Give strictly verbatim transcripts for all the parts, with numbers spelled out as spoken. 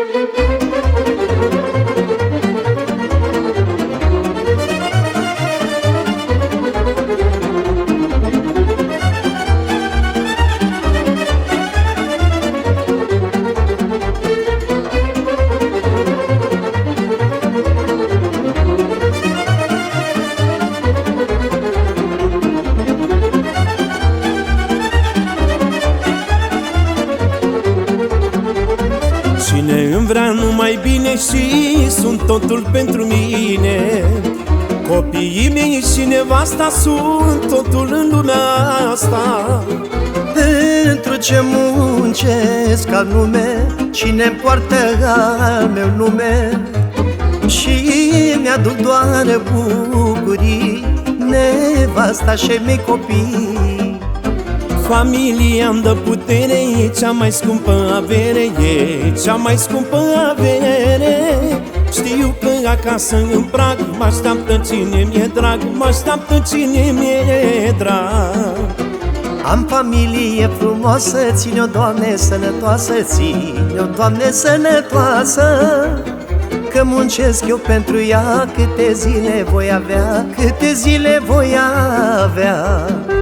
Cine îmi vrea numai bine și sunt totul pentru mine. Copiii mei și nevasta sunt totul în lumea asta. Pentru ce muncesc al nume, cine-mi poartă al meu nume și mi-aduc doar bucurii, nevasta și mei copii. Familia-mi dă putere, e cea mai scumpă avere, e cea mai scumpă avere. Știu că acasă în prag mă așteaptă cine mi-e drag, mă așteaptă cine mi-e drag. Am familie frumoasă, ține-o, Doamne, sănătoasă, ține-o, Doamne, sănătoasă, că muncesc eu pentru ea, câte zile voi avea, câte zile voi avea.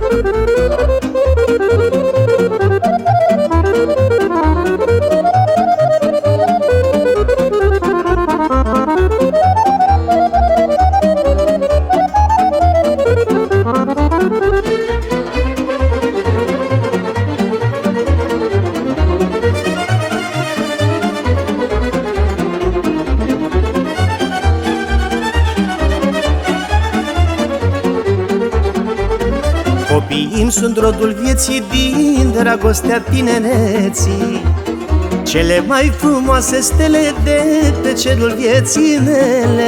Copiii-mi sunt rodul vieții din dragostea tinereții, cele mai frumoase stele de pe cerul vieții mele.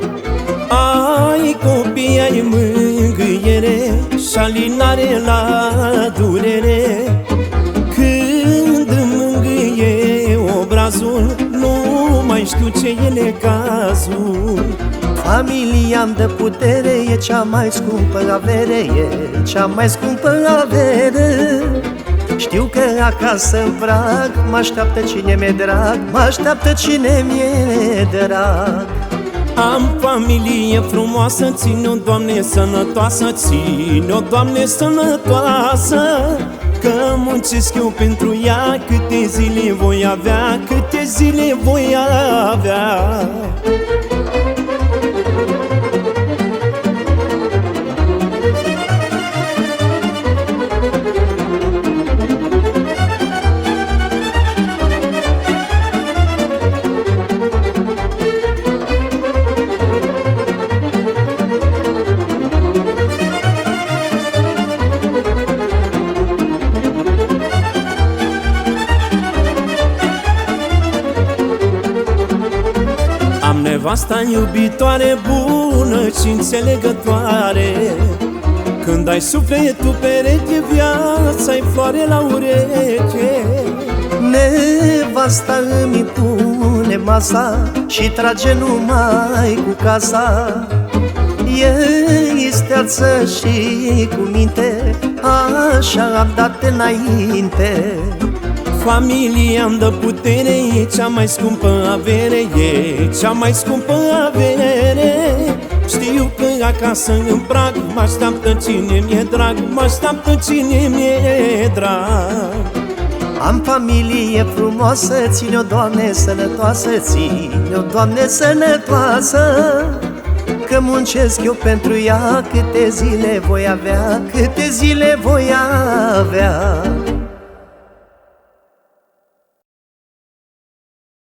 Ai copii, ai mângâiere și alinare la durere. Când îmi mângâie obrazul, nu mai știu ce e necazul. Familia-mi dă putere, e cea mai scumpă avere, e cea mai scumpă avere. Știu că acasă în prag mă așteaptă cine mi-e drag, mă așteaptă cine mi-e drag. Am familie frumoasă, ține-o, Doamne, sănătoasă, ține-o, Doamne, sănătoasă, că muncesc eu pentru ea, câte zile voi avea, câte zile voi avea. Am nevasta iubitoare, bună și înțelegătoare. Când ai sufletul pereche, viața-i floare la ureche. Nevasta îmi pune masa și trage numai cu casa. E isteață și cu minte, așa am dat înainte. Familia-mi dă putere, e cea mai scumpă avere, e cea mai scumpă avere. Știu că acasă în prag mă așteaptă cine mi-e drag, mă așteaptă cine mi-e drag. Am familie frumoasă, ține-o, Doamne, sănătoasă, ține-o, Doamne, sănătoasă, că muncesc eu pentru ea, câte zile voi avea, câte zile voi avea.